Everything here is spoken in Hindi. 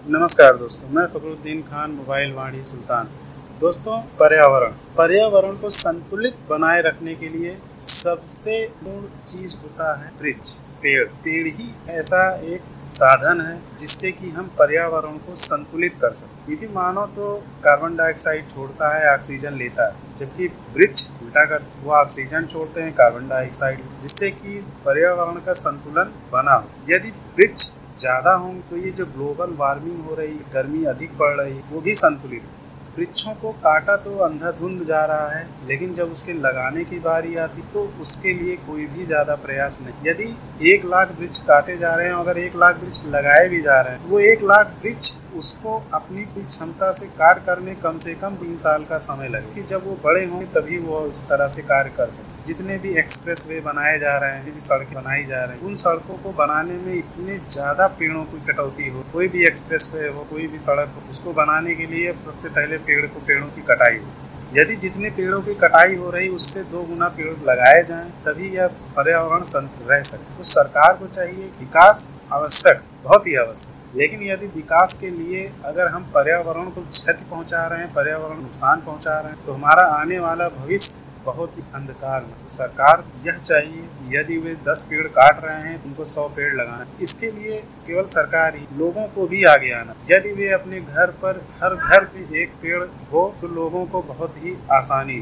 नमस्कार दोस्तों, मैं फखरुद्दीन खान, मोबाइल वाणी सुल्तानपुर से। दोस्तों, पर्यावरण को संतुलित बनाए रखने के लिए सबसे मूल चीज होता है वृक्ष। पेड़ ही ऐसा एक साधन है जिससे कि हम पर्यावरण को संतुलित कर सकते, क्योंकि मानो तो कार्बन डाइऑक्साइड छोड़ता है, ऑक्सीजन लेता है, जबकि वृक्ष उल्टा कर वो ऑक्सीजन छोड़ते हैं, कार्बन डाइऑक्साइड, जिससे कि पर्यावरण का संतुलन बना हो। यदि वृक्ष ज्यादा होंगे तो ये जो ग्लोबल वार्मिंग हो रही, गर्मी अधिक पड़ रही, वो भी संतुलित हो। वृक्षों को काटा तो अंधाधुंध जा रहा है, लेकिन जब उसके लगाने की बारी आती तो उसके लिए कोई भी ज्यादा प्रयास नहीं। यदि 1 लाख वृक्ष काटे जा रहे हैं, अगर 1 लाख वृक्ष लगाए भी जा रहे हैं, वो 1 लाख वृक्ष उसको अपनी क्षमता से कार्य करने कम से कम 3 साल का समय लगे, कि जब वो बड़े होंगे तभी वो उस तरह से कार्य कर सके। जितने भी एक्सप्रेस वे बनाए जा रहे हैं, जितनी भी सड़कें बनाई जा रही हैं, उन सड़कों को बनाने में इतने ज्यादा पेड़ों की कटौती हो। कोई भी एक्सप्रेस वे हो, कोई भी सड़क हो, उसको बनाने के लिए सबसे पहले पेड़ों की कटाई हो। यदि जितने पेड़ों की कटाई हो रही उससे 2 गुना पेड़ लगाए जाएं, तभी यह पर्यावरण संतुलित रह सके। तो सरकार को चाहिए, विकास आवश्यक, बहुत ही आवश्यक, लेकिन यदि विकास के लिए अगर हम पर्यावरण को क्षति पहुंचा रहे हैं, पर्यावरण नुकसान पहुंचा रहे हैं, तो हमारा आने वाला भविष्य बहुत ही अंधकार में। सरकार यह चाहिए, यदि वे 10 पेड़ काट रहे हैं, उनको 100 पेड़ लगाना। इसके लिए केवल सरकार ही, लोगों को भी आगे आना। यदि वे अपने घर पर हर घर पे 1 पेड़ हो तो लोगों को बहुत ही आसानी